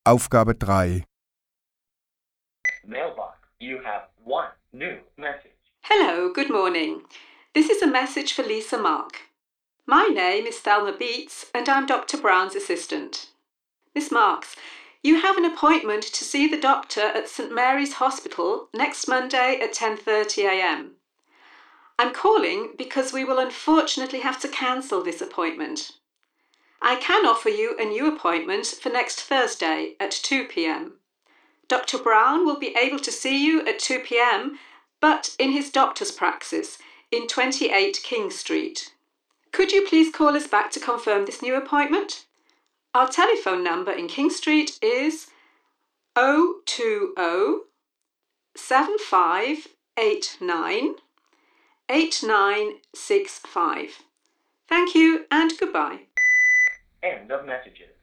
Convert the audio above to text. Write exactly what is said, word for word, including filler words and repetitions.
Aufgabe drei. Mailbox. You have one new message. Hello, good morning. This is a message for Lisa Mark. My name is Thelma Beats and I'm Doctor Brown's assistant. Miss Marks, you have an appointment to see the doctor at St Mary's Hospital next Monday at ten thirty a m. I'm calling because we will unfortunately have to cancel this appointment. I can offer you a new appointment for next Thursday at two p m. Doctor Brown will be able to see you at two p m, but in his doctor's praxis in twenty-eight King Street. Could you please call us back to confirm this new appointment? Our telephone number in King Street is oh two oh, seven five eight nine, eight nine six five. Thank you and goodbye. End of messages.